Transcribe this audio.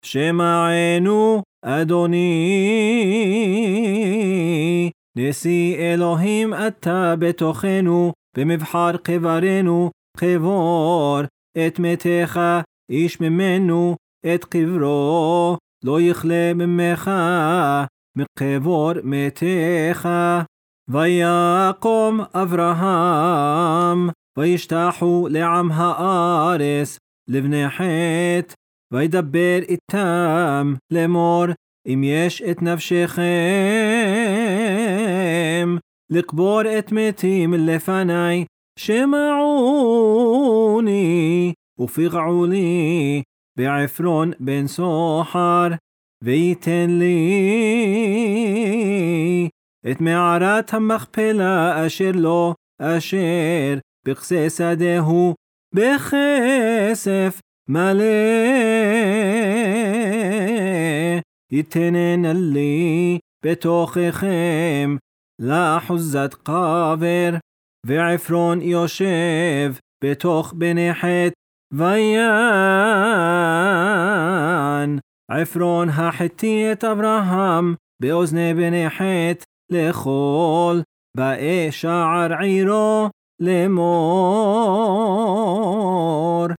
שמענו אדוני, נשיא אלוהים אתה בתוכנו, במבחר קברנו קבור את מתך, איש ממנו את קברו, לא יכלה ממך מקבור מתך. ויקום אברהם, וישתחו לעם הארץ לבני חת, וידבר איתם לאמור, אם יש את נפשכם לקבור את מתים לפני, שמעוני ופגעו לי בעפרון בן סוחר, ויתן לי את מערת המכפלה אשר לו, אשר בכסה שדהו בכסף מלא, יתנן לי בתוככם לאחוזת קבר, ועפרון יושב בתוך בני חת, ויען עפרון החתי את אברהם באוזני בני חת לכל באי שער עירו לאמור.